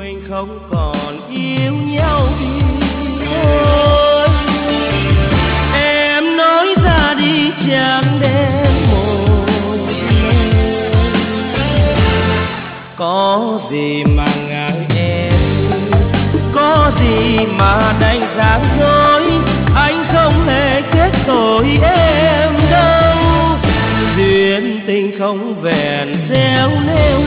mình không còn yêu nhau đi thôi. Em nói ra đi chẳng đến một lời, có gì mà ngại em, có gì mà đành gian dối, anh không hề kết tội em đâu. Duyên tình không vẹn xéo nếu